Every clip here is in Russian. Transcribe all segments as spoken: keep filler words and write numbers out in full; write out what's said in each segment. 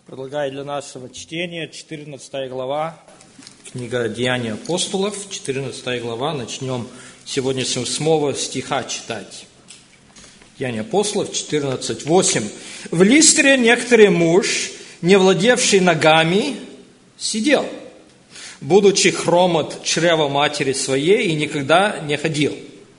Предлагаю для нашего чтения четырнадцатая глава, книга Деяний апостолов, четырнадцатая глава. Начнем сегодня с восьмого стиха читать. Деяния апостолов четырнадцать, восемь. «В Листре некоторый муж, не владевший ногами, сидел, будучи хром от чрева матери своей, и никогда не ходил.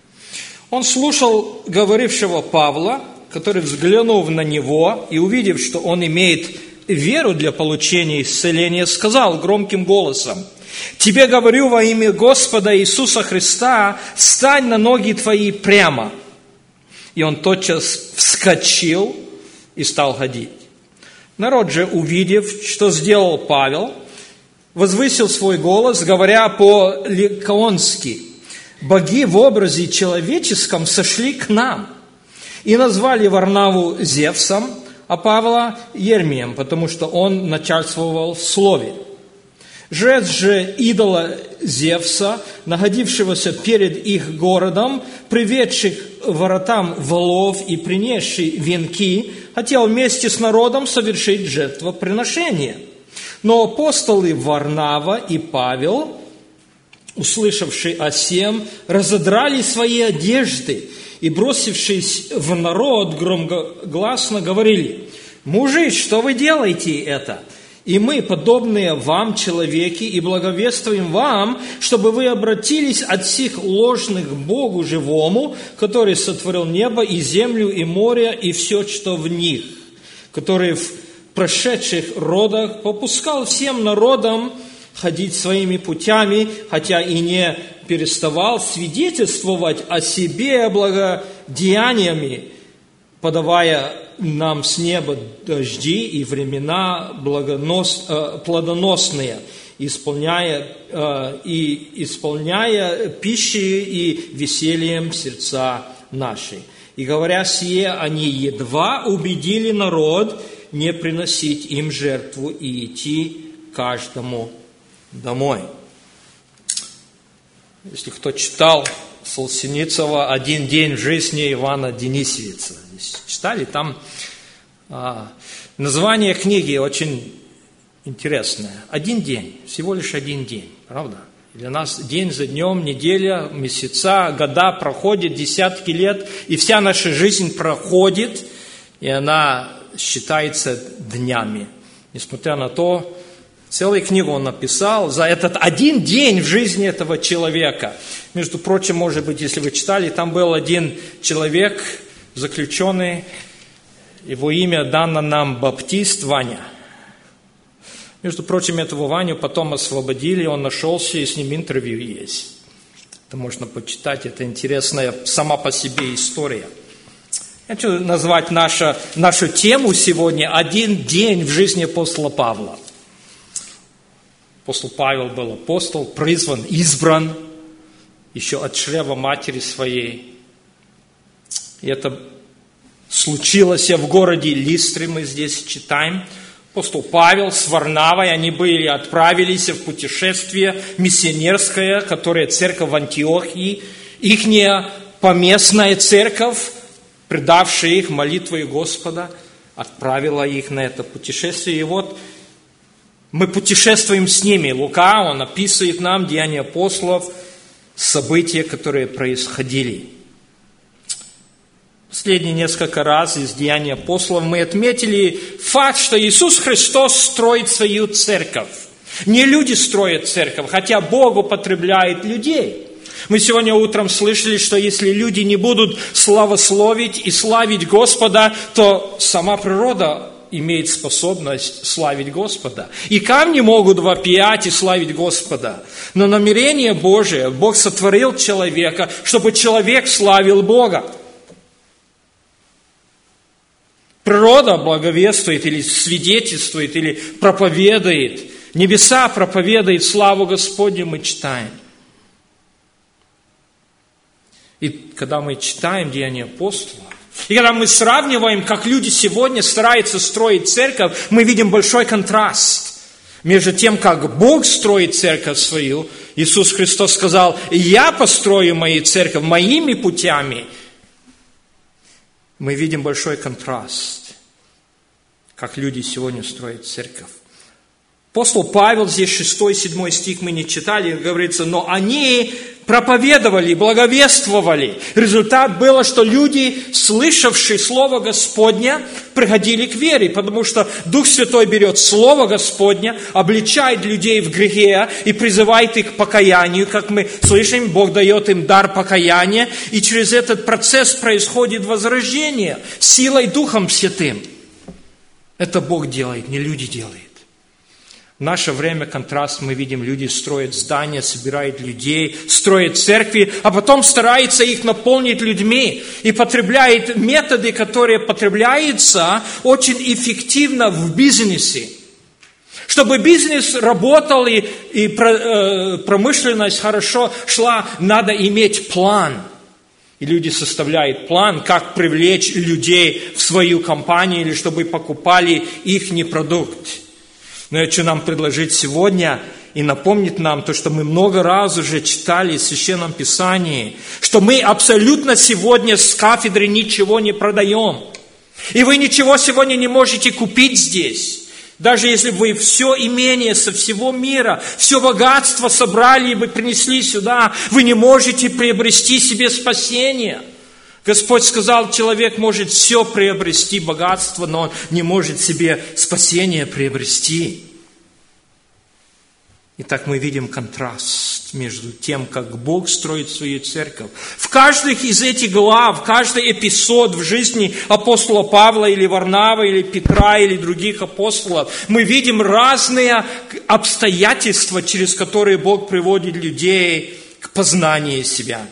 Он слушал говорившего Павла, который, взглянув на него и увидев, что он имеет веру для получения исцеления, сказал громким голосом: «Тебе говорю во имя Господа Иисуса Христа, стань на ноги твои прямо». И он тотчас вскочил и стал ходить. Народ же, увидев, что сделал Павел, возвысил свой голос, говоря по-ликаонски: «Боги в образе человеческом сошли к нам». И назвали Варнаву Зевсом, а Павла Ермием, потому что он начальствовал в слове. Жрец же идола Зевса, находившегося перед их городом, приведших воротам волов и принесший венки, хотел вместе с народом совершить жертвоприношение. Но апостолы Варнава и Павел, услышавшие о сем, разодрали свои одежды и, бросившись в народ, громогласно говорили: «Мужи, что вы делаете это? И мы, подобные вам человеки, и благовествуем вам, чтобы вы обратились от сих ложных Богу живому, который сотворил небо и землю и море и все, что в них, который в прошедших родах попускал всем народам ходить своими путями, хотя и не переставал свидетельствовать о себе благодеяниями, подавая нам с неба дожди и времена благонос, э, плодоносные, исполняя, э, и исполняя пищей и весельем сердца наши. И говоря сие, они едва убедили народ не приносить им жертву и идти каждому домой». Если кто читал Солженицына «Один день в жизни Ивана Денисевича», читали, там а, название книги очень интересное. Один день, всего лишь один день, правда? Для нас день за днем, неделя, месяца, года проходят, десятки лет, и вся наша жизнь проходит, и она считается днями. Несмотря на то, целую книгу он написал за этот один день в жизни этого человека. Между прочим, может быть, если вы читали, там был один человек, заключенный, его имя дано нам Баптист Ваня. Между прочим, этого Ваню потом освободили, он нашелся, и с ним интервью есть. Это можно почитать, это интересная сама по себе история. Я хочу назвать нашу, нашу тему сегодня «Один день в жизни апостола Павла». Апостол Павел был апостол, призван, избран еще от чрева матери своей. И это случилось в городе Листре, мы здесь читаем. Апостол Павел с Варнавой, они были, отправились в путешествие миссионерское, которое церковь в Антиохии, ихняя поместная церковь, предавшая их молитвой Господа, отправила их на это путешествие. И вот мы путешествуем с ними. Лука, он описывает нам Деяния апостолов, события, которые происходили. Последние несколько раз из Деяний апостолов мы отметили факт, что Иисус Христос строит свою церковь. Не люди строят церковь, хотя Бог употребляет людей. Мы сегодня утром слышали, что если люди не будут славословить и славить Господа, то сама природа имеет способность славить Господа. И камни могут вопиять и славить Господа. Но намерение Божие, Бог сотворил человека, чтобы человек славил Бога. Природа благовествует или свидетельствует, или проповедует. Небеса проповедует славу Господню, мы читаем. И когда мы читаем Деяния апостолов, и когда мы сравниваем, как люди сегодня стараются строить церковь, мы видим большой контраст между тем, как Бог строит церковь свою. Иисус Христос сказал: «Я построю мою церковь моими путями». Мы видим большой контраст. как люди сегодня строят церковь. Апостол Павел, здесь шестой, седьмой стих мы не читали, говорится, но они проповедовали, благовествовали. Результат был, что люди, слышавшие Слово Господне, приходили к вере, потому что Дух Святой берет Слово Господне, обличает людей в грехе и призывает их к покаянию. Как мы слышим, Бог дает им дар покаяния, и через этот процесс происходит возрождение силой Духом Святым. Это Бог делает, не люди делают. В наше время контраст, мы видим, люди строят здания, собирают людей, строят церкви, а потом стараются их наполнить людьми и потребляют методы, которые потребляются очень эффективно в бизнесе. Чтобы бизнес работал и, и промышленность хорошо шла, надо иметь план. И люди составляют план, как привлечь людей в свою компанию, или чтобы покупали их продукт. Но я хочу нам предложить сегодня и напомнить нам то, что мы много раз уже читали в Священном Писании, что мы абсолютно сегодня с кафедры ничего не продаем. И вы ничего сегодня не можете купить здесь. Даже если вы все имение со всего мира, все богатство собрали и вы принесли сюда, вы не можете приобрести себе спасение. Господь сказал, человек может все приобрести, богатство, но он не может себе спасение приобрести. Итак, мы видим контраст между тем, как Бог строит свою церковь. В каждой из этих глав, каждый эпизод в жизни апостола Павла или Варнавы, или Петра, или других апостолов, мы видим разные обстоятельства, через которые Бог приводит людей к познанию себя.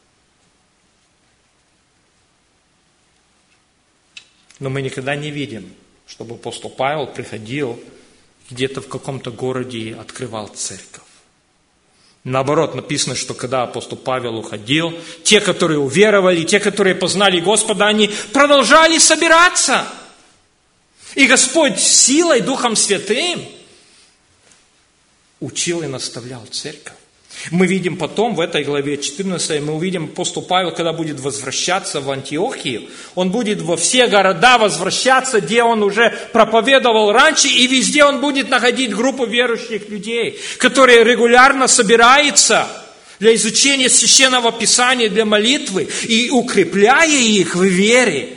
Но мы никогда не видим, чтобы апостол Павел приходил где-то в каком-то городе и открывал церковь. Наоборот, написано, что когда апостол Павел уходил, те, которые уверовали, те, которые познали Господа, они продолжали собираться. И Господь силой, Духом Святым учил и наставлял церковь. Мы видим потом, в этой главе четырнадцатой, мы увидим апостол Павел, когда будет возвращаться в Антиохию, он будет во все города возвращаться, где он уже проповедовал раньше, и везде он будет находить группу верующих людей, которые регулярно собираются для изучения Священного Писания, для молитвы, и укрепляя их в вере.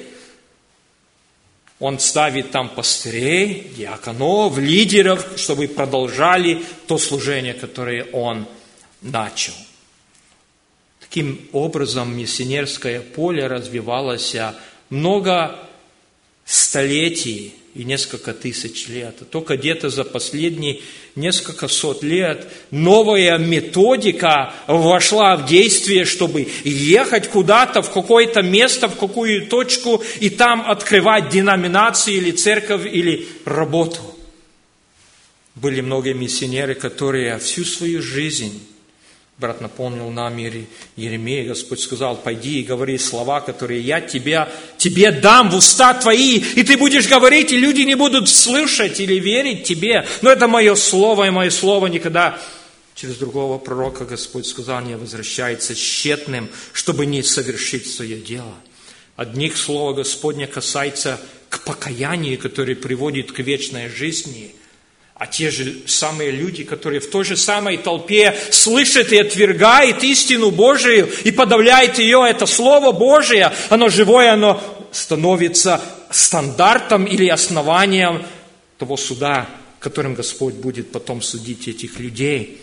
Он ставит там пастырей, диаконов, лидеров, чтобы продолжали то служение, которое он начал. Таким образом, миссионерское поле развивалось много столетий и несколько тысяч лет. Только где-то за последние несколько сот лет новая методика вошла в действие, чтобы ехать куда-то, в какое-то место, в какую точку, и там открывать деноминацию или церковь, или работу. Были многие миссионеры, которые всю свою жизнь, брат напомнил нам Еремея, Господь сказал, пойди и говори слова, которые я тебя, тебе дам в уста твои, и ты будешь говорить, и люди не будут слышать или верить тебе. Но это мое слово, и мое слово никогда через другого пророка, Господь сказал, не возвращается тщетным, чтобы не совершить свое дело. Одних слово Господне касается к покаянию, которое приводит к вечной жизни. А те же самые люди, которые в той же самой толпе слышат и отвергают истину Божию и подавляют ее, это Слово Божие, оно живое, оно становится стандартом или основанием того суда, которым Господь будет потом судить этих людей.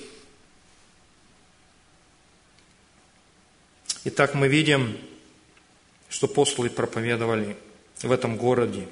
Итак, мы видим, что апостолы проповедовали в этом городе.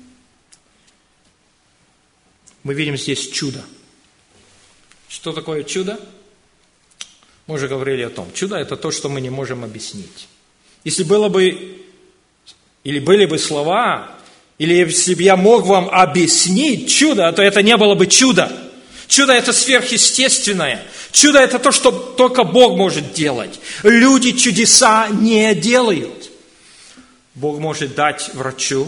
Мы видим здесь чудо. Что такое чудо? Мы уже говорили о том. Чудо – это то, что мы не можем объяснить. Если было бы, или были бы слова, или если бы я мог вам объяснить чудо, то это не было бы чудо. Чудо – это сверхъестественное. Чудо – это то, что только Бог может делать. Люди чудеса не делают. Бог может дать врачу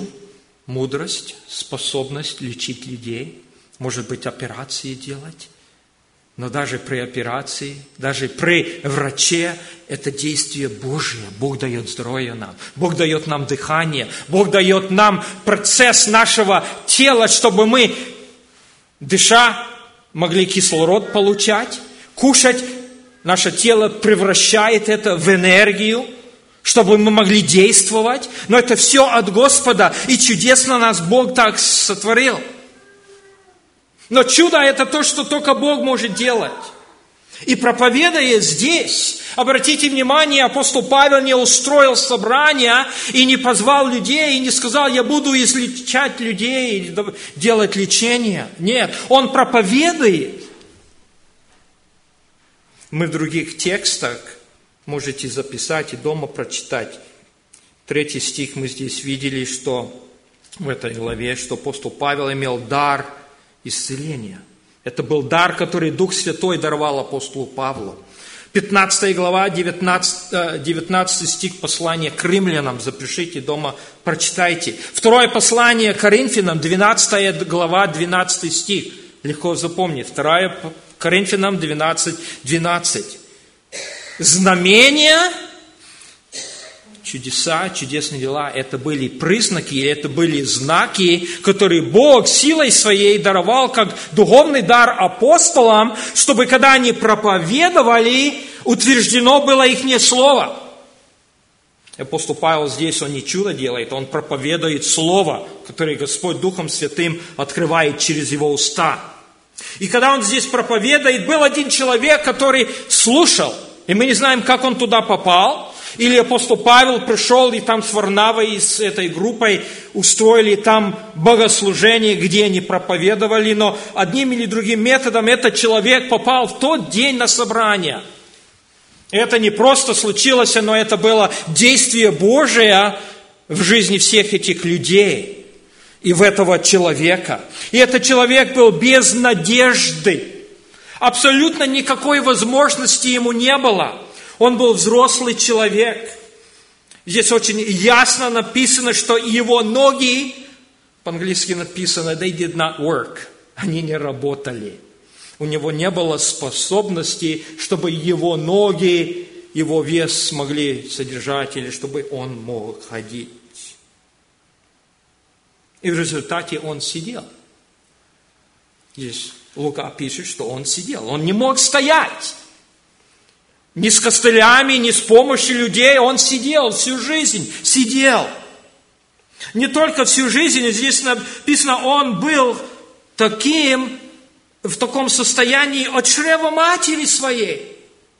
мудрость, способность лечить людей. Может быть, операции делать. Но даже при операции, даже при враче, это действие Божие. Бог дает здоровье нам. Бог дает нам дыхание. Бог дает нам процесс нашего тела, чтобы мы, дыша, могли кислород получать, кушать. Наше тело превращает это в энергию, чтобы мы могли действовать. Но это все от Господа. И чудесно нас Бог так сотворил. Но чудо – это то, что только Бог может делать. И проповедуя здесь, обратите внимание, апостол Павел не устроил собрания и не позвал людей, и не сказал, я буду излечать людей, или делать лечение. Нет, он проповедует. Мы в других текстах, можете записать и дома прочитать. Третий стих мы здесь видели, что в этой главе, что апостол Павел имел дар исцеления. Это был дар, который Дух Святой даровал апостолу Павлу. пятнадцатая глава, девятнадцатый, девятнадцатый стих послания к римлянам. Запишите дома, прочитайте. Второе послание к Коринфянам, двенадцатая глава, двенадцатый стих. Легко запомнить. Второе Коринфянам двенадцать, двенадцать. Знамения, чудеса, чудесные дела, это были признаки, это были знаки, которые Бог силой своей даровал как духовный дар апостолам, чтобы когда они проповедовали, утверждено было их слово. Апостол Павел здесь, он не чудо делает, он проповедует слово, которое Господь Духом Святым открывает через его уста. И когда он здесь проповедует, был один человек, который слушал, и мы не знаем, как он туда попал. Или апостол Павел пришел, и там с Варнавой, с этой группой устроили там богослужение, где они проповедовали, но одним или другим методом этот человек попал в тот день на собрание. Это не просто случилось, но это было действие Божие в жизни всех этих людей и в этого человека. И этот человек был без надежды. Абсолютно никакой возможности ему не было. Он был взрослый человек. Здесь очень ясно написано, что его ноги, по-английски написано, they did not work. Они не работали. У него не было способности, чтобы его ноги, его вес смогли содержать, или чтобы он мог ходить. И в результате он сидел. Здесь Лука пишет, что он сидел. Он не мог стоять. Ни с костылями, ни с помощью людей. Он сидел всю жизнь. Сидел. Не только всю жизнь. Здесь написано, он был таким, в таком состоянии от чрева матери своей.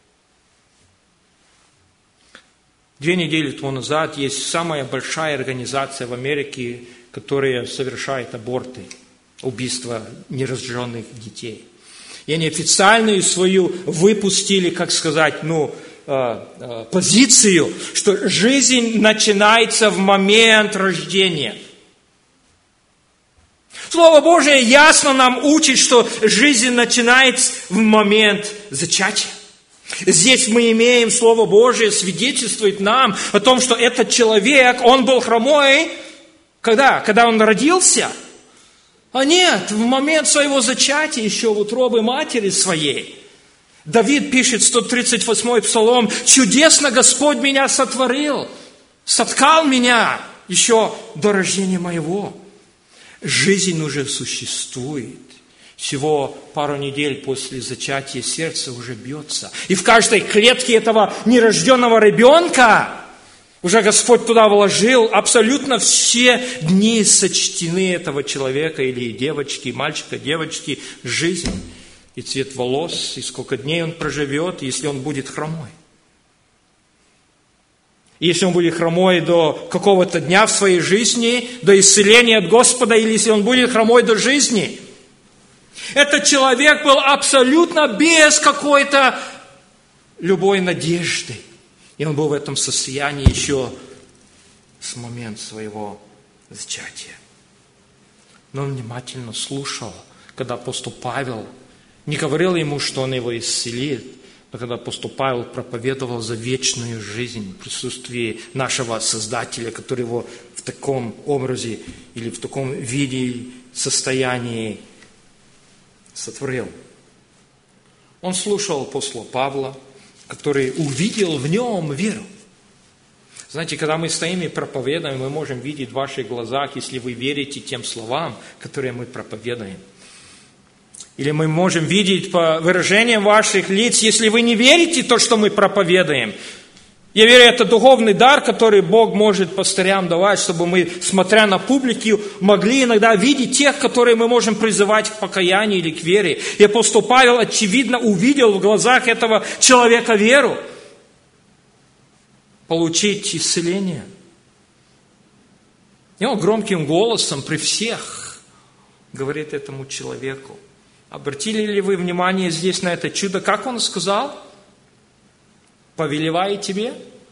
Две недели тому назад есть самая большая организация в Америке, которая совершает аборты, убийства нерожденных детей. И они официальную свою выпустили, как сказать, ну, э, э, позицию, что жизнь начинается в момент рождения. Слово Божие ясно нам учит, что жизнь начинается в момент зачатия. Здесь мы имеем Слово Божие, свидетельствует нам о том, что этот человек, он был хромой, когда? Когда он родился? А нет, в момент своего зачатия, еще в утробе матери своей. Давид пишет, сто тридцать восьмой Псалом, «Чудесно Господь меня сотворил, соткал меня еще до рождения моего». Жизнь уже существует. Всего пару недель после зачатия сердце уже бьется. И в каждой клетке этого нерожденного ребенка уже Господь туда вложил абсолютно все дни сочтены этого человека или девочки, мальчика, девочки, жизнь. И цвет волос, и сколько дней он проживет, если он будет хромой. Если он будет хромой до какого-то дня в своей жизни, до исцеления от Господа, или если он будет хромой до жизни. Этот человек был абсолютно без какой-то любой надежды. И он был в этом состоянии еще с момента своего зачатия. Но он внимательно слушал, когда апостол Павел не говорил ему, что он его исцелит, но когда апостол Павел проповедовал за вечную жизнь в присутствии нашего Создателя, который его в таком образе или в таком виде, состоянии сотворил. Он слушал апостола Павла, который увидел в нем веру. Знаете, когда мы стоим и проповедуем, мы можем видеть в ваших глазах, если вы верите тем словам, которые мы проповедуем. Или мы можем видеть по выражениям ваших лиц, если вы не верите в то, что мы проповедуем. Я верю, это духовный дар, который Бог может пастырям давать, чтобы мы, смотря на публику, могли иногда видеть тех, которые мы можем призывать к покаянию или к вере. И апостол Павел, очевидно, увидел в глазах этого человека веру. Получить исцеление. И он громким голосом при всех говорит этому человеку. Обратили ли вы внимание здесь на это чудо? Как он сказал? Повелеваю тебе.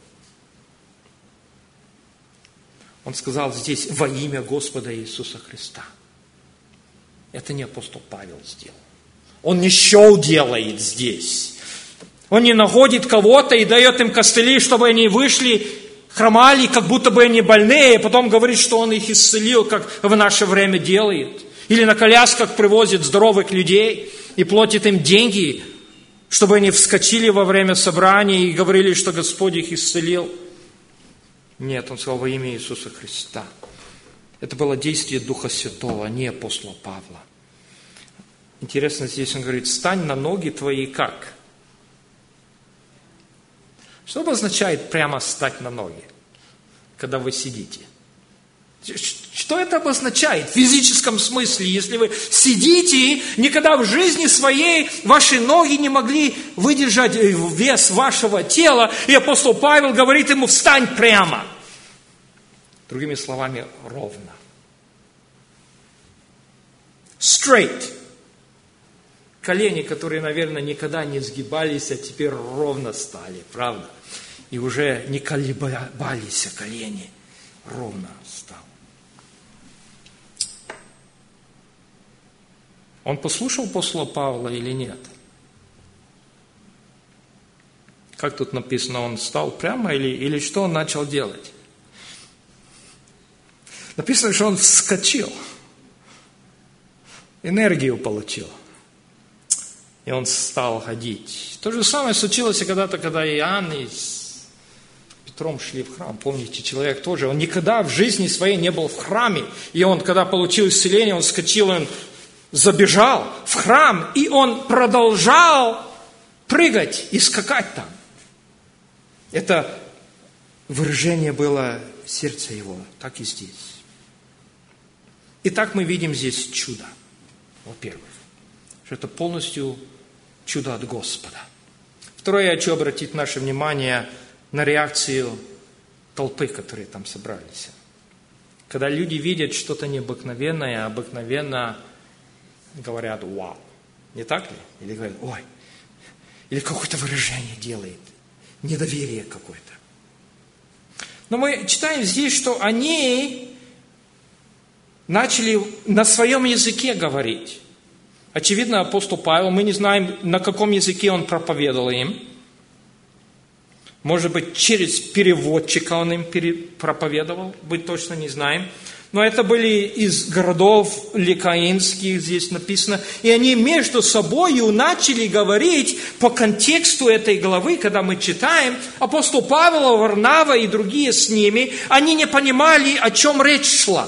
Он сказал здесь во имя Господа Иисуса Христа. Это не апостол Павел сделал. Он не шоу делает здесь. Он не находит кого-то и дает им костыли, чтобы они вышли, хромали, как будто бы они больные, и потом говорит, что он их исцелил, как в наше время делает. Или на колясках привозит здоровых людей и платит им деньги, чтобы они вскочили во время собрания и говорили, что Господь их исцелил. Нет, он сказал во имя Иисуса Христа. Это было действие Духа Святого, а не апостола Павла. Интересно, здесь он говорит, стань на ноги твои как? Что обозначает прямо встать на ноги, когда вы сидите? Что это обозначает в физическом смысле? Если вы сидите, никогда в жизни своей ваши ноги не могли выдержать вес вашего тела, и апостол Павел говорит ему, встань прямо. Другими словами, ровно. Straight. Колени, которые, наверное, никогда не сгибались, а теперь ровно стали, правда? И уже не колебались колени, ровно стал. Он послушал апостола Павла или нет? Как тут написано, он встал прямо или, или что он начал делать? Написано, что он вскочил, энергию получил. И он стал ходить. То же самое случилось и когда-то, когда Иоанн и с Петром шли в храм. Помните, человек тоже, он никогда в жизни своей не был в храме. И он, когда получил исцеление, он вскочил, он забежал в храм, и он продолжал прыгать и скакать там. Это выражение было сердца его, так и здесь. Итак, мы видим здесь чудо, во-первых, что это полностью чудо от Господа. Второе, я хочу обратить наше внимание на реакцию толпы, которые там собрались. Когда люди видят что-то необыкновенное, обыкновенно говорят «вау». Не так ли? Или говорят «ой». Или какое-то выражение делает. Недоверие какое-то. Но мы читаем здесь, что они начали на своем языке говорить. Очевидно, апостол Павел, мы не знаем, на каком языке он проповедовал им. Может быть, через переводчика он им проповедовал, мы точно не знаем. Но это были из городов ликаинских, здесь написано. И они между собой начали говорить по контексту этой главы, когда мы читаем. Апостол Павел, Варнава и другие с ними, они не понимали, о чем речь шла.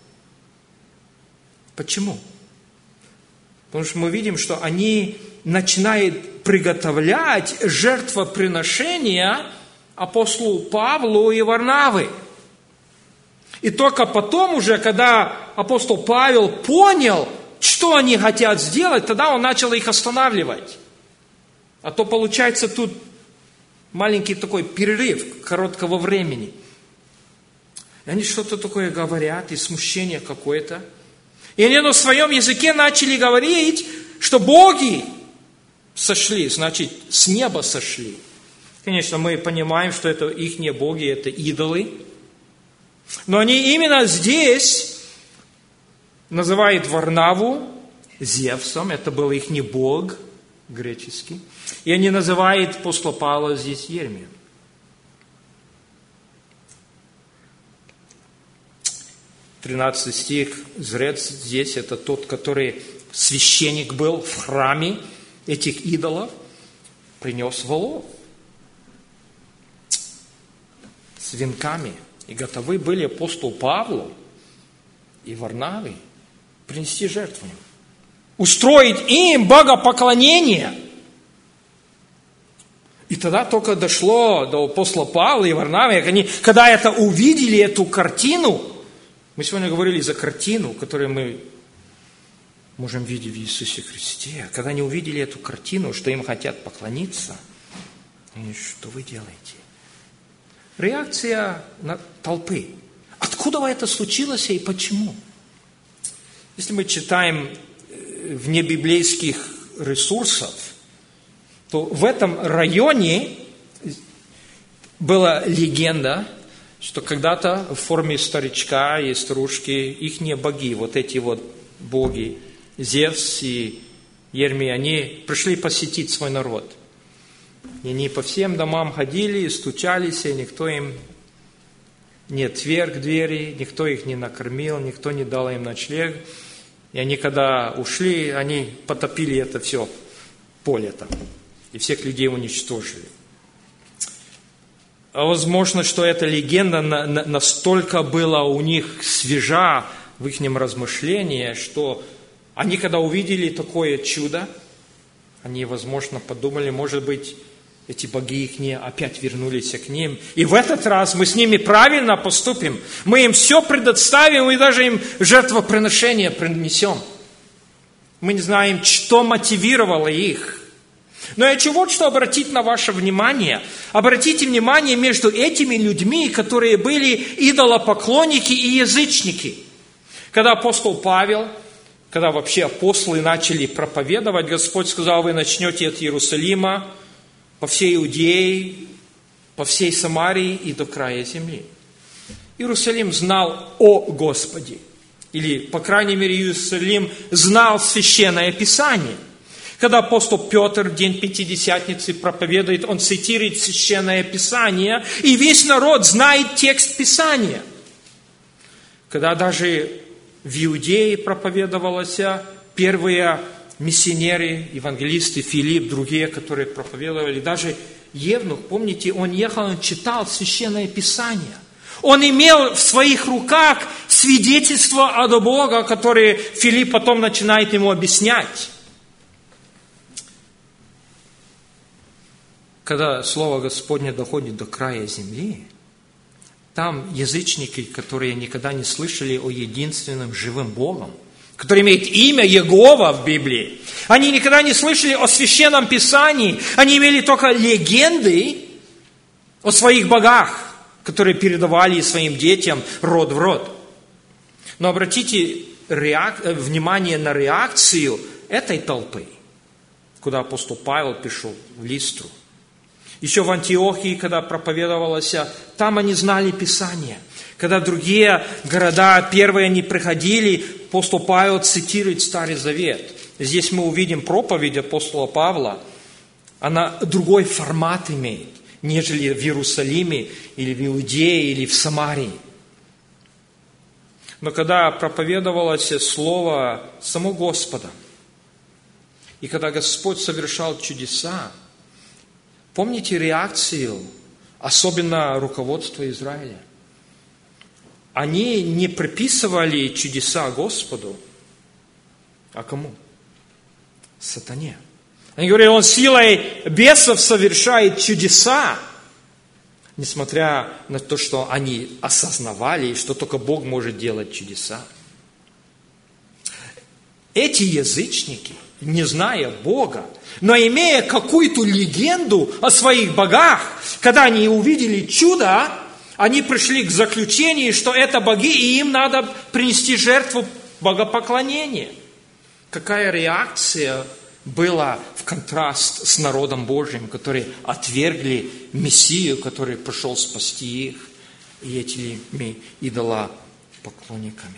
Почему? Потому что мы видим, что они начинают приготовлять жертвоприношения апостолу Павлу и Варнаве. И только потом уже, когда апостол Павел понял, что они хотят сделать, тогда он начал их останавливать. А то получается тут маленький такой перерыв короткого времени. И они что-то такое говорят, и смущение какое-то. И они на своем языке начали говорить, что боги сошли, значит, с неба сошли. Конечно, мы понимаем, что это их не боги, это идолы. Но они именно здесь называют Варнаву Зевсом, это был их не бог греческий. И они называют апостола Павла здесь Ермием. тринадцатый стих, жрец здесь, это тот, который священник был в храме этих идолов. принес волов с венками. И готовы были апостолу Павлу и Варнаве принести жертву. Устроить им богопоклонение. И тогда только дошло до апостола Павла и Варнавы, они, когда это увидели, эту картину, мы сегодня говорили за картину, которую мы можем видеть в Иисусе Христе. Когда они увидели эту картину, что им хотят поклониться, они, что вы делаете? Реакция на толпы. Откуда это случилось и почему? Если мы читаем вне библейских ресурсов, то в этом районе была легенда, что когда-то в форме старичка и старушки ихние боги, вот эти вот боги, Зевс и Ермий, они пришли посетить свой народ. И они по всем домам ходили, стучались, и никто им не отверг двери, никто их не накормил, никто не дал им ночлег. И они, когда ушли, они потопили это все поле там. И всех людей уничтожили. А возможно, что эта легенда на, на, настолько была у них свежа в их размышлении, что они, когда увидели такое чудо, они, возможно, подумали, может быть, эти боги их не опять вернулись к ним. И в этот раз мы с ними правильно поступим. Мы им все предоставим и даже им жертвоприношение принесем. Мы не знаем, что мотивировало их. Но я хочу вот что обратить на ваше внимание. Обратите внимание между этими людьми, которые были идолопоклонники и язычники. Когда апостол Павел, когда вообще апостолы начали проповедовать, Господь сказал, вы начнете от Иерусалима, по всей Иудее, по всей Самарии и до края земли. Иерусалим знал о Господе. Или, по крайней мере, Иерусалим знал Священное Писание. Когда апостол Петр в день Пятидесятницы проповедует, он цитирует Священное Писание, и весь народ знает текст Писания. Когда даже в Иудее проповедовалось, первые миссионеры, евангелисты, Филипп, другие, которые проповедовали, даже Евнух, помните, он ехал, он читал Священное Писание. Он имел в своих руках свидетельство от Бога, которое Филипп потом начинает ему объяснять. Когда Слово Господне доходит до края земли, там язычники, которые никогда не слышали о единственном живом Богом, который имеет имя Иегова в Библии, они никогда не слышали о Священном Писании, они имели только легенды о своих богах, которые передавали своим детям род в род. Но обратите реак... внимание на реакцию этой толпы, куда апостол Павел пришел в Листру. Еще в Антиохии, когда проповедовалось, там они знали Писание. Когда в другие города первые они приходили, апостол Павел цитирует Старый Завет. Здесь мы увидим проповедь апостола Павла. Она другой формат имеет, нежели в Иерусалиме, или в Иудее, или в Самарии. Но когда проповедовалось слово само Господа, и когда Господь совершал чудеса, помните реакцию, особенно руководства Израиля? Они не приписывали чудеса Господу, а кому? Сатане. Они говорили, он силой бесов совершает чудеса, несмотря на то, что они осознавали, что только Бог может делать чудеса. Эти язычники, не зная Бога, но имея какую-то легенду о своих богах, когда они увидели чудо, они пришли к заключению, что это боги, и им надо принести жертву богопоклонения. Какая реакция была в контраст с народом Божьим, которые отвергли Мессию, который пришел спасти их, и этими идолопоклонниками.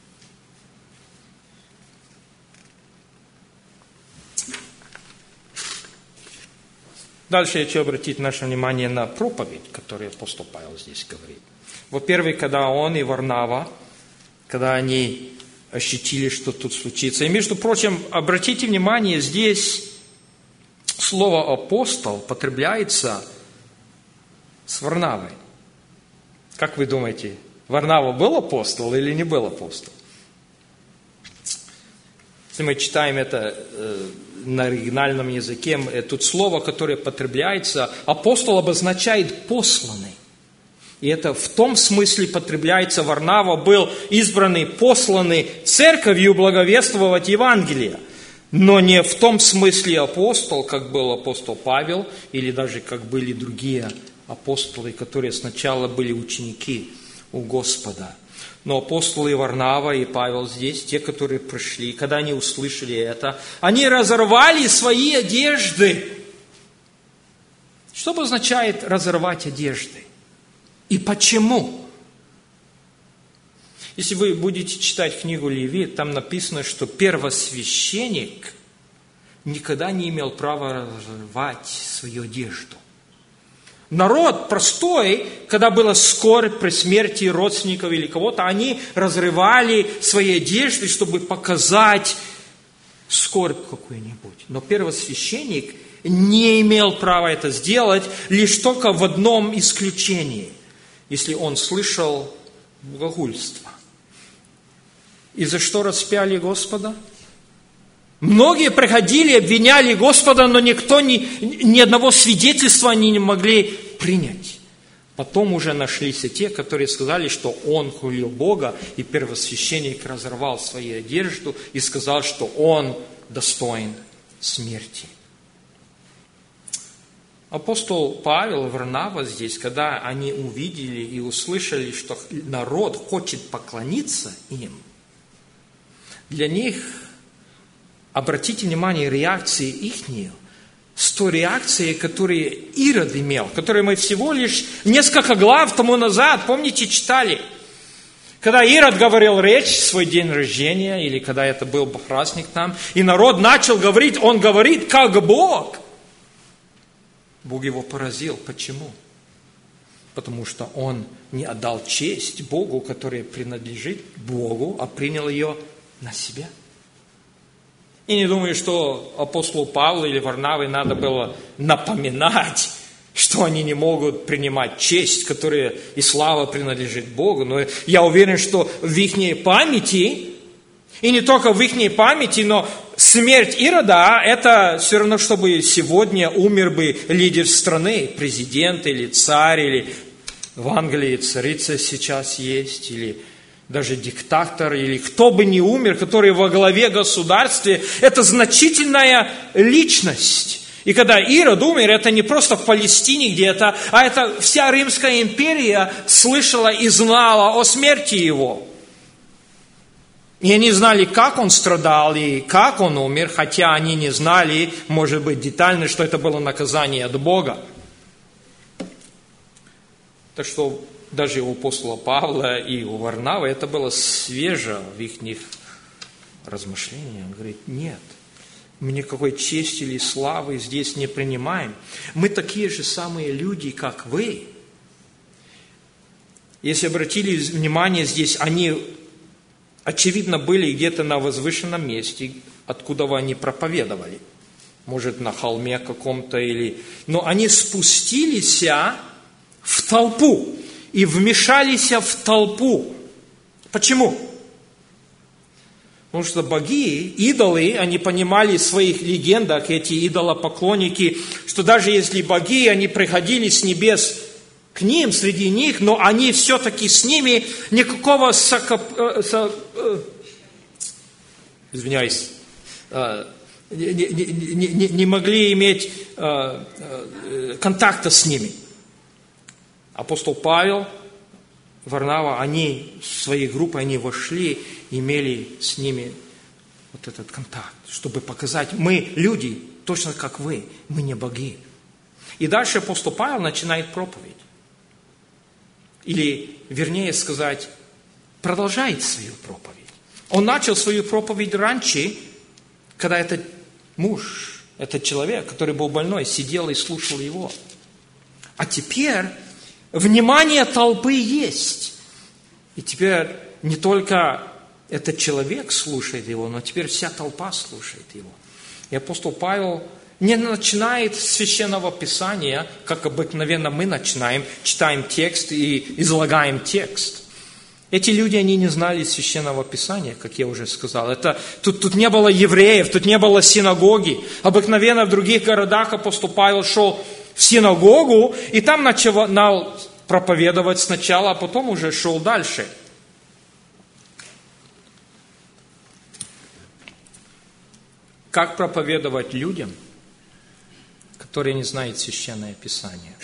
Дальше я хочу обратить наше внимание на проповедь, которую апостол Павел здесь говорит. Во-первых, когда он и Варнава, когда они ощутили, что тут случится. И, между прочим, обратите внимание, здесь слово «апостол» потребляется с Варнавой. Как вы думаете, Варнава был апостол или не был апостол? Если мы читаем это э, на оригинальном языке, тут слово, которое потребляется, апостол обозначает посланный. И это в том смысле потребляется, Варнава был избранный, посланный церковью благовествовать Евангелие. Но не в том смысле апостол, как был апостол Павел, или даже как были другие апостолы, которые сначала были ученики у Господа. Но апостолы Варнава и Павел здесь, те, которые пришли, когда они услышали это, они разорвали свои одежды. Что означает разорвать одежды? И почему? Если вы будете читать книгу Левит, там написано, что первосвященник никогда не имел права разорвать свою одежду. Народ простой, когда была скорбь при смерти родственников или кого-то, они разрывали свои одежды, чтобы показать скорбь какую-нибудь. Но первосвященник не имел права это сделать, лишь только в одном исключении, если он слышал богохульство. И за что распяли Господа? Многие приходили, обвиняли Господа, но никто, ни, ни одного свидетельства они не могли принять. Потом уже нашлись и те, которые сказали, что он хулил Бога, и первосвященник разорвал свою одежду и сказал, что он достоин смерти. Апостол Павел и Варнава здесь, когда они увидели и услышали, что народ хочет поклониться им, для них, обратите внимание, реакции ихние, с той реакцией, которую Ирод имел, которую мы всего лишь несколько глав тому назад, помните, читали. Когда Ирод говорил речь в свой день рождения, или когда это был праздник там, и народ начал говорить, он говорит, как Бог. Бог его поразил. Почему? Потому что он не отдал честь Богу, которая принадлежит Богу, а принял ее на себя. И не думаю, что апостолу Павлу или Варнаве надо было напоминать, что они не могут принимать честь, которая и слава принадлежит Богу. Но я уверен, что в их памяти, и не только в их памяти, но смерть Ирода, это все равно, чтобы сегодня умер бы лидер страны, президент или царь, или в Англии царица сейчас есть, или даже диктатор, или кто бы ни умер, который во главе государства, это значительная личность. И когда Ирод умер, это не просто в Палестине где-то, а это вся Римская империя слышала и знала о смерти его. И они знали, как он страдал и как он умер, хотя они не знали, может быть, детально, что это было наказание от Бога. Так что даже у апостола Павла и у Варнавы это было свеже в их размышлениях. Он говорит, нет, мы никакой чести или славы здесь не принимаем. Мы такие же самые люди, как вы. Если обратили внимание, здесь они, очевидно, были где-то на возвышенном месте, откуда они проповедовали. Может, на холме каком-то или... Но они спустились в толпу. И вмешались в толпу. Почему? Потому что боги, идолы, они понимали в своих легендах, эти идолопоклонники, что даже если боги, они приходили с небес к ним, среди них, но они все-таки с ними никакого соко... со... извиняюсь, не, не, не, не могли иметь контакта с ними. Апостол Павел, Варнава, они своей группой, они вошли, имели с ними вот этот контакт, чтобы показать, мы люди, точно как вы, мы не боги. И дальше апостол Павел начинает проповедь. Или, вернее сказать, продолжает свою проповедь. Он начал свою проповедь раньше, когда этот муж, этот человек, который был больной, сидел и слушал его. А теперь внимание толпы есть. И теперь не только этот человек слушает его, но теперь вся толпа слушает его. И апостол Павел не начинает с Священного Писания, как обыкновенно мы начинаем, читаем текст и излагаем текст. Эти люди, они не знали Священного Писания, как я уже сказал. Это, тут, тут не было евреев, тут не было синагоги. Обыкновенно в других городах апостол Павел шел в синагогу, и там начал проповедовать сначала, а потом уже шел дальше. Как проповедовать людям, которые не знают Священное Писание?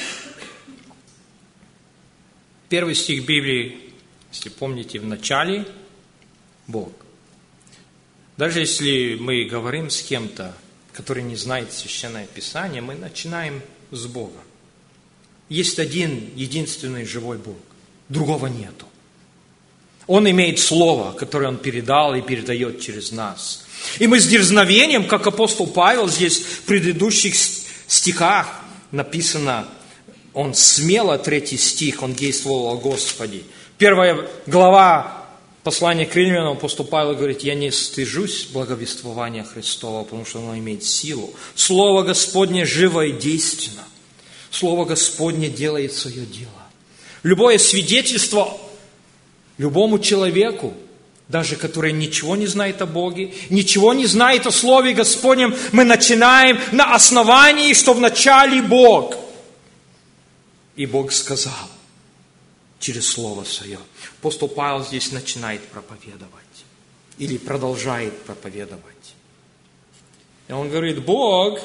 Первый стих Библии, если помните, в начале – Бог. Даже если мы говорим с кем-то, который не знает Священное Писание, мы начинаем с Бога. Есть один, единственный живой Бог. Другого нету. Он имеет Слово, которое Он передал и передает через нас. И мы с дерзновением, как апостол Павел здесь в предыдущих стихах написано, он смело, третий стих, он действовал о Господе. Первая глава послания к Римлянам, апостол Павел говорит, я не стыжусь благовествования Христова, потому что оно имеет силу. Слово Господне живо и действенно. Слово Господне делает свое дело. Любое свидетельство любому человеку, даже который ничего не знает о Боге, ничего не знает о Слове Господнем, мы начинаем на основании, что в начале Бог. И Бог сказал через Слово Свое. Апостол Павел здесь начинает проповедовать. Или продолжает проповедовать. И он говорит, Бог,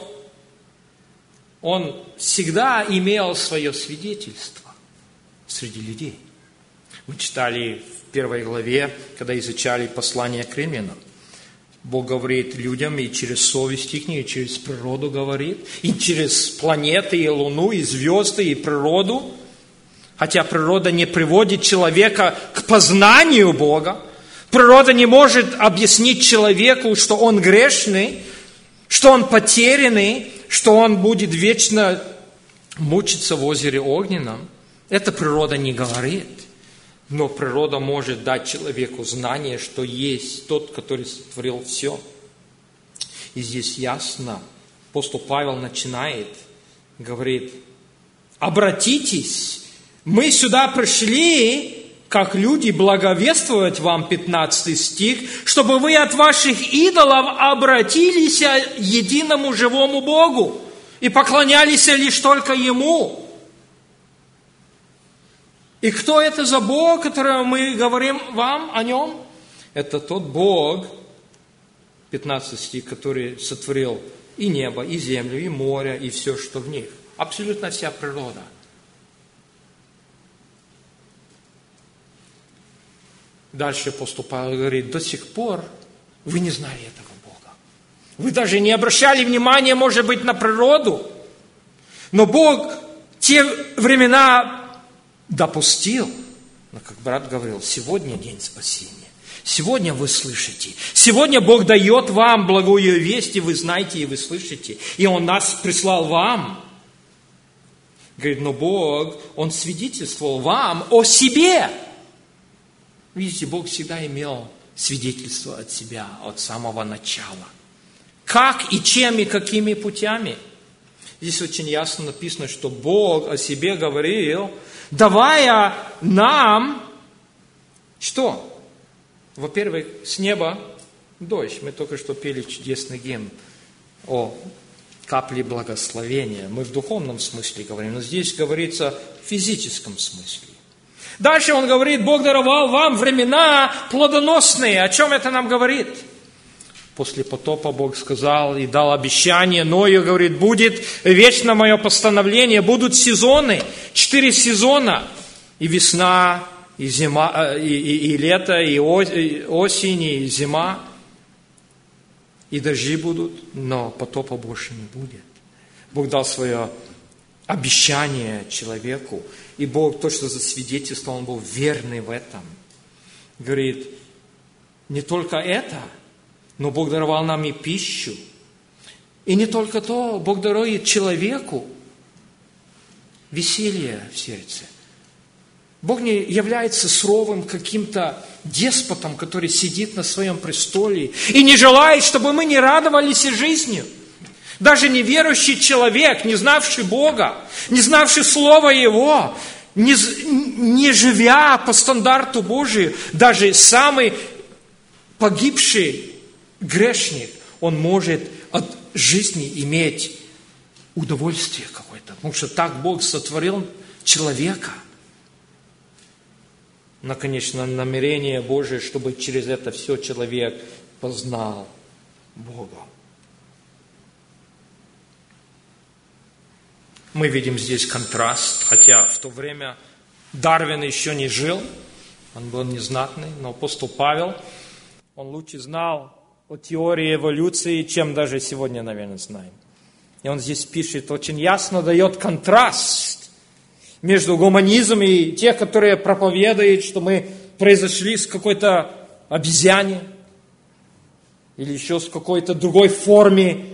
Он всегда имел свое свидетельство среди людей. Мы читали в первой главе, когда изучали послание к Римлянам. Бог говорит людям и через совесть их, и через природу говорит, и через планеты, и луну, и звезды, и природу. Хотя природа не приводит человека к познанию Бога. Природа не может объяснить человеку, что он грешный, что он потерянный, что он будет вечно мучиться в озере Огненном. Это природа не говорит. Но природа может дать человеку знание, что есть тот, который сотворил все. И здесь ясно, апостол Павел начинает, говорит, обратитесь, мы сюда пришли, как люди, благовествовать вам, пятнадцатый стих, чтобы вы от ваших идолов обратились к единому живому Богу и поклонялись лишь только Ему. И кто это за Бог, который мы говорим вам о Нем? Это тот Бог, пятнадцатый стих, который сотворил и небо, и землю, и море, и все, что в них. Абсолютно вся природа. Дальше апостол Павел говорит, до сих пор вы не знали этого Бога. Вы даже не обращали внимания, может быть, на природу. Но Бог те времена допустил, но, как брат говорил, сегодня день спасения. Сегодня вы слышите. Сегодня Бог дает вам благую весть, и вы знаете, и вы слышите. И Он нас прислал вам. Говорит, но Бог, Он свидетельствовал вам о себе. Видите, Бог всегда имел свидетельство от себя, от самого начала. Как и чем, и какими путями. Здесь очень ясно написано, что Бог о себе говорил, давая нам, что? Во-первых, с неба дождь. Мы только что пели чудесный гимн о капле благословения. Мы в духовном смысле говорим, но здесь говорится в физическом смысле. Дальше он говорит, Бог даровал вам времена плодоносные. О чем это нам говорит? После потопа Бог сказал и дал обещание Ною, говорит, будет вечно мое постановление, будут сезоны, четыре сезона, и весна, и зима, и, и, и лето, и осень, и зима, и дожди будут, но потопа больше не будет. Бог дал свое обещание человеку, и Бог то, что засвидетельствовал, Он был верный в этом. Говорит, не только это, но Бог даровал нам и пищу. И не только то, Бог дарует человеку веселье в сердце. Бог не является суровым каким-то деспотом, который сидит на своем престоле и не желает, чтобы мы не радовались жизнью. Даже неверующий человек, не знавший Бога, не знавший Слова Его, не, не живя по стандарту Божию, даже самый погибший грешник, он может от жизни иметь удовольствие какое-то, потому что так Бог сотворил человека. Но, конечно, намерение Божие, чтобы через это все человек познал Бога. Мы видим здесь контраст, хотя в то время Дарвин еще не жил, он был незнатный, но апостол Павел, он лучше знал о теории эволюции, чем даже сегодня, наверное, знаем. И он здесь пишет, очень ясно дает контраст между гуманизмом и тех, которые проповедуют, что мы произошли с какой-то обезьяне или еще с какой-то другой форме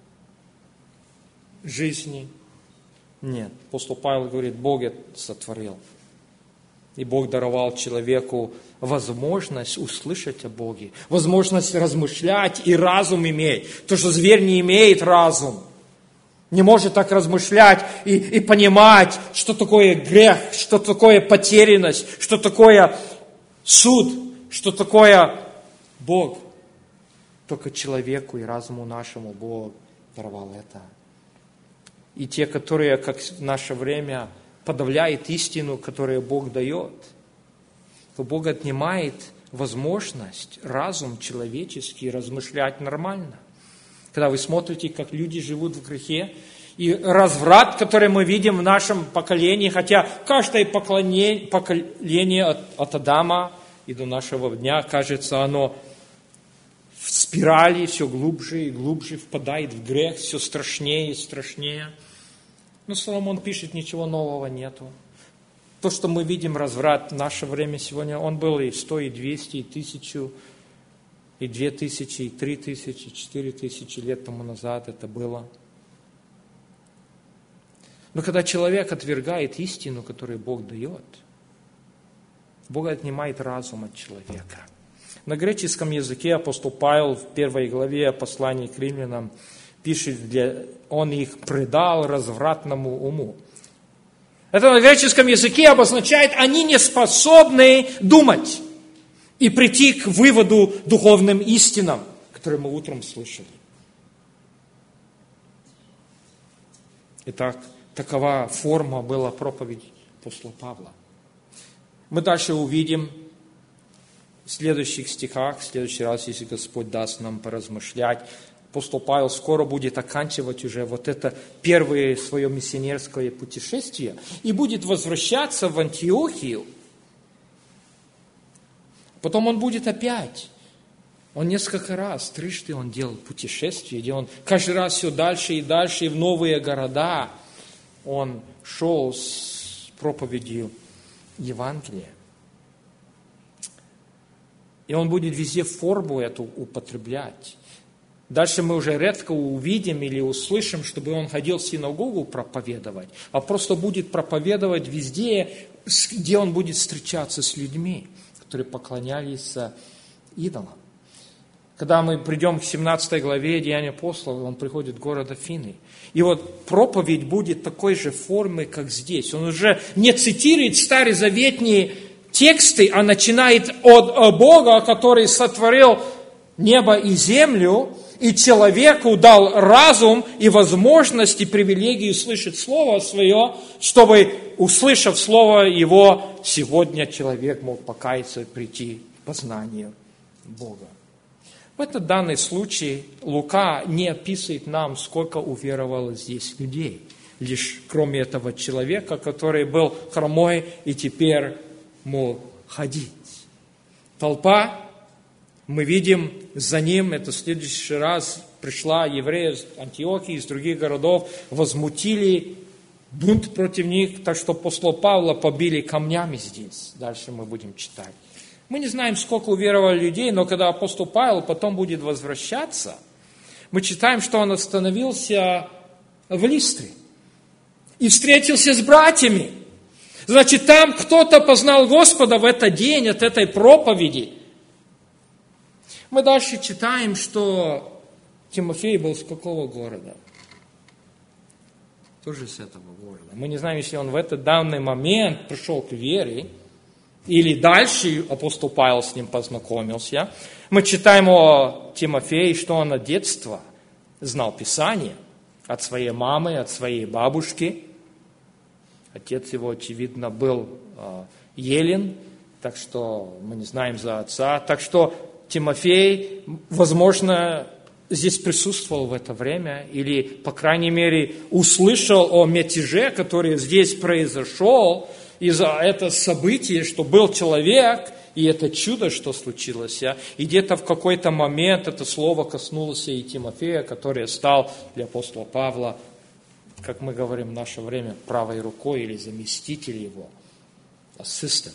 жизни. Нет, апостол Павел говорит, Бог это сотворил. И Бог даровал человеку возможность услышать о Боге, возможность размышлять и разум иметь. То, что зверь не имеет разум, не может так размышлять и, и понимать, что такое грех, что такое потерянность, что такое суд, что такое Бог. Только человеку и разуму нашему Бог даровал это. И те, которые, как в наше время, подавляют истину, которую Бог дает, то Бог отнимает возможность, разум человеческий размышлять нормально. Когда вы смотрите, как люди живут в грехе, и разврат, который мы видим в нашем поколении, хотя каждое поколение, поколение от, от Адама и до нашего дня, кажется, оно в спирали все глубже и глубже впадает в грех, все страшнее и страшнее. Но Соломон пишет, ничего нового нету. То, что мы видим, разврат в наше время сегодня, он был и сто, и двести, и тысячу, и две тысячи, и три тысячи, и четыре тысячи лет тому назад это было. Но когда человек отвергает истину, которую Бог дает, Бог отнимает разум от человека. На греческом языке апостол Павел в первой главе послания к римлянам пишет, для, он их предал развратному уму. Это на греческом языке обозначает, они не способны думать и прийти к выводу духовным истинам, которые мы утром слышали. Итак, такова форма была проповеди апостола Павла. Мы дальше увидим в следующих стихах, в следующий раз, если Господь даст нам поразмышлять, апостол Павел скоро будет оканчивать уже вот это первое свое миссионерское путешествие и будет возвращаться в Антиохию. Потом он будет опять. Он несколько раз, трижды он делал путешествия, где он каждый раз все дальше и дальше, и в новые города он шел с проповедью Евангелия. И он будет везде форму эту употреблять. Дальше мы уже редко увидим или услышим, чтобы он ходил в синагогу проповедовать, а просто будет проповедовать везде, где он будет встречаться с людьми, которые поклонялись идолам. Когда мы придем к семнадцатой главе Деяния апостолов, он приходит в город Афины. И вот проповедь будет такой же формы, как здесь. Он уже не цитирует старозаветные тексты, а начинает от Бога, который сотворил небо и землю, и человеку дал разум и возможность и привилегию слышать Слово Свое, чтобы, услышав Слово Его, сегодня человек мог покаяться и прийти к познанию Бога. В этот данный случай Лука не описывает нам, сколько уверовало здесь людей. Лишь кроме этого человека, который был хромой и теперь мог ходить. Толпа, мы видим за ним, это в следующий раз пришла евреи из Антиохии, из других городов, возмутили бунт против них, так что апостола Павла побили камнями здесь. Дальше мы будем читать. Мы не знаем, сколько уверовало людей, но когда апостол Павел потом будет возвращаться, мы читаем, что он остановился в Листре и встретился с братьями. Значит, там кто-то познал Господа в этот день от этой проповеди. Мы дальше читаем, что Тимофей был с какого города? Тоже с этого города. Мы не знаем, если он в этот данный момент пришел к вере, или дальше апостол Павел с ним познакомился. Мы читаем о Тимофее, что он от детства знал Писание от своей мамы, от своей бабушки. Отец его, очевидно, был э, елен, так что мы не знаем за отца. Так что Тимофей, возможно, здесь присутствовал в это время, или, по крайней мере, услышал о мятеже, который здесь произошел, из-за этого события, что был человек, и это чудо, что случилось. И где-то в какой-то момент это слово коснулось и Тимофея, который стал для апостола Павла, как мы говорим в наше время, правой рукой или заместитель его, ассистент.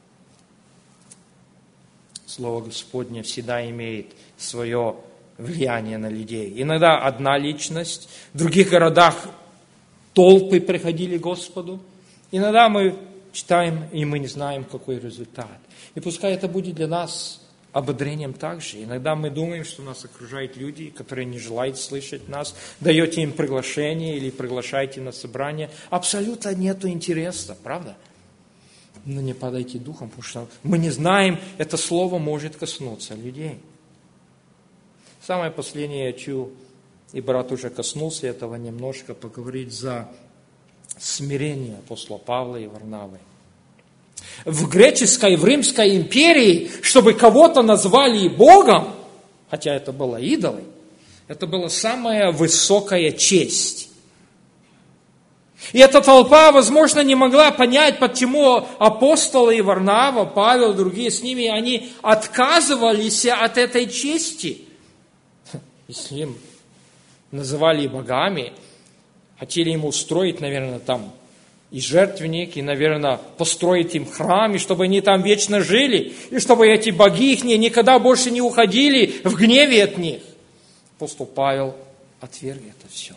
Слово Господне всегда имеет свое влияние на людей. Иногда одна личность, в других городах толпы приходили к Господу. Иногда мы читаем, и мы не знаем, какой результат. И пускай это будет для нас ободрением также. Иногда мы думаем, что нас окружают люди, которые не желают слышать нас, даете им приглашение или приглашаете на собрание. Абсолютно нету интереса, правда? Но не падайте духом, потому что мы не знаем, это слово может коснуться людей. Самое последнее я хочу, и брат уже коснулся этого немножко, поговорить за смирение апостола Павла и Варнавы. В греческой, в Римской империи, чтобы кого-то назвали Богом, хотя это было идолой, это была самая высокая честь. И эта толпа, возможно, не могла понять, почему апостолы и Варнава, Павел, другие с ними, они отказывались от этой чести. Если им называли богами, хотели им устроить, наверное, там и жертвенник, и, наверное, построить им храм, и чтобы они там вечно жили, и чтобы эти боги их никогда больше не уходили в гневе от них. Апостол Павел отверг это все.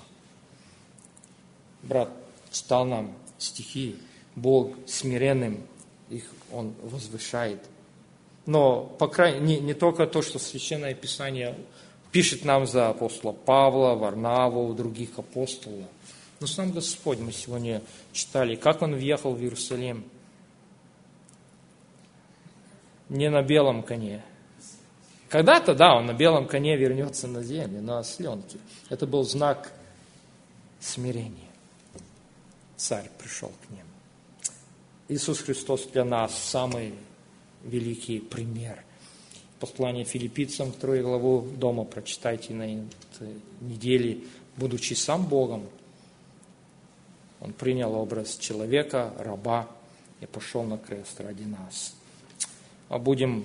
Брат читал нам стихи, Бог смиренным их Он возвышает. Но, по крайней мере, не, не только то, что Священное Писание пишет нам за апостола Павла, Варнаву, других апостолов. Но сам Господь, мы сегодня читали, как Он въехал в Иерусалим. Не на белом коне. Когда-то, да, Он на белом коне вернется на землю, на осленке. Это был знак смирения. Царь пришел к ним. Иисус Христос для нас самый великий пример. Послание Филиппийцам, вторую главу, дома прочитайте на этой неделе. Будучи сам Богом, Он принял образ человека, раба, и пошел на крест ради нас. А будем,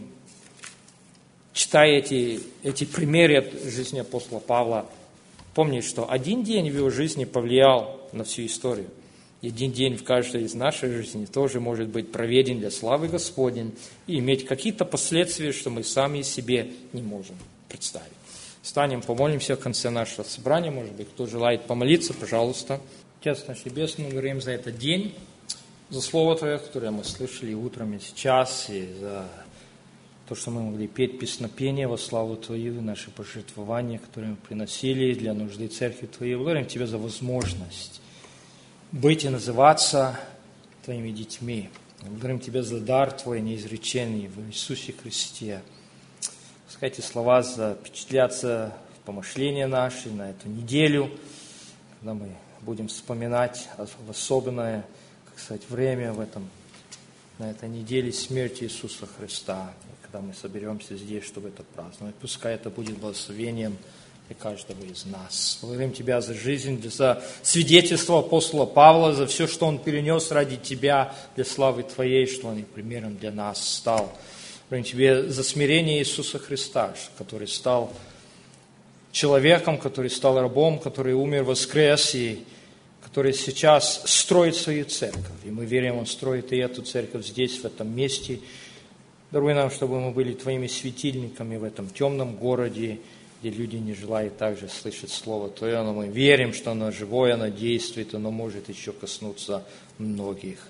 читая эти, эти примеры от жизни апостола Павла, помнить, что один день в его жизни повлиял на всю историю. И один день в каждой из нашей жизни тоже может быть проведен для славы Господней и иметь какие-то последствия, что мы сами себе не можем представить. Встанем, помолимся в конце нашего собрания. Может быть, кто желает помолиться, пожалуйста. Отец наш Небесный, мы говорим за этот день, за Слово Твое, которое мы слышали утром и сейчас, и за то, что мы могли петь песнопения во славу Твою, наши пожертвования, которые мы приносили для нужды Церкви Твоей. Благодарим Тебя за возможность быть и называться Твоими детьми. Благодарим Тебя за дар Твой неизреченный в Иисусе Христе. Пускай эти слова запечатлятся в помышления наши на эту неделю, когда мы будем вспоминать в особенное, как сказать, время в этом, на этой неделе смерти Иисуса Христа, когда мы соберемся здесь, чтобы это праздновать. Пускай это будет благословением для каждого из нас. Благодарим Тебя за жизнь, за свидетельство апостола Павла, за все, что он перенес ради Тебя, для славы Твоей, что он и примером для нас стал. Благодарим Тебя за смирение Иисуса Христа, который стал человеком, который стал рабом, который умер, воскрес, и который сейчас строит свою церковь. И мы верим, Он строит и эту церковь здесь, в этом месте. Даруй нам, чтобы мы были Твоими светильниками в этом темном городе, где люди не желают также слышать Слово Твое, но мы верим, что оно живое, оно действует, оно может еще коснуться многих.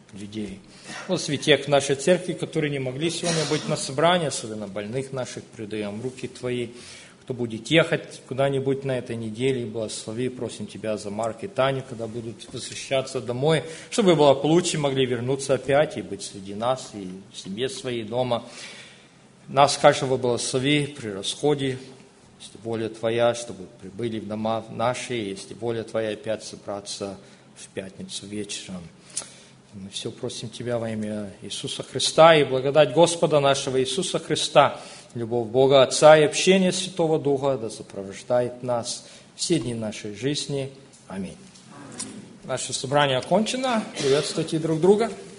людей. Благослови тех в нашей церкви, которые не могли сегодня быть на собрании, особенно больных наших, предаем в руки Твои. Кто будет ехать куда-нибудь на этой неделе, благослови, просим Тебя за Марк и Таню, когда будут возвращаться домой, чтобы было получше, могли вернуться опять и быть среди нас, и в семье своей дома. Нас каждого благослови при расходе, если воля Твоя, чтобы прибыли в дома наши, если воля Твоя опять собраться в пятницу вечером. Мы все просим Тебя во имя Иисуса Христа и благодать Господа нашего Иисуса Христа, любовь Бога Отца и общение Святого Духа да сопровождает нас все дни нашей жизни. Аминь. Наше собрание окончено. Приветствуйте друг друга.